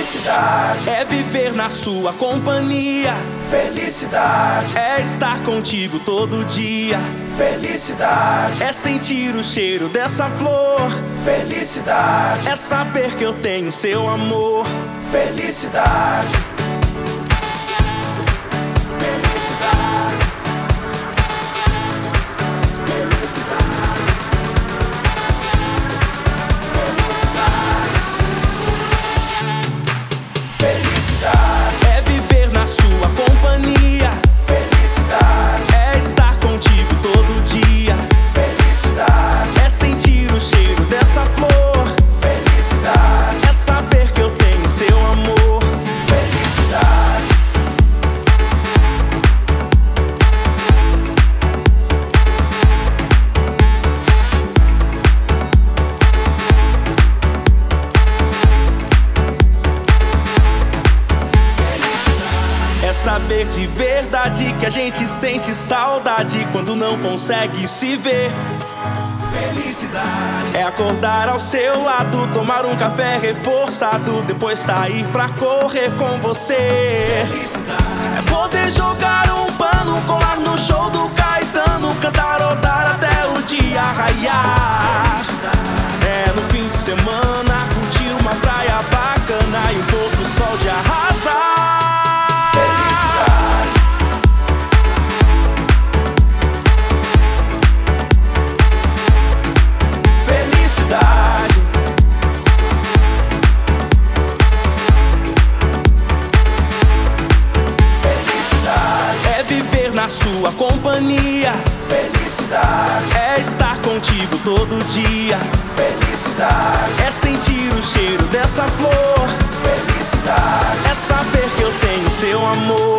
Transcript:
Felicidade é viver na sua companhia. Felicidade É estar contigo todo dia. Felicidade É sentir o cheiro dessa flor. Felicidade É saber que eu tenho seu amor. Felicidade É viver na sua companhia. Felicidade É estar contigo todo dia. Felicidade É sentir o cheiro dessa flor. Felicidade É saber que eu tenho seu amor. Felicidade É saber de verdade que a gente sente saudade quando não consegue se ver. Felicidade É acordar ao seu lado, tomar um café reforçado, depois sair pra correr com você. Felicidade É poder jogar um pano, colar no show do Caetano, cantarolar até o dia raiar. É no fim de semana, curtir uma praia bacana e um pouco do sol de arrasar. Felicidade Felicidade É viver na sua companhia. Felicidade É estar contigo todo dia. Felicidade É sentir o cheiro dessa flor. Felicidade É saber que eu tenho seu amor.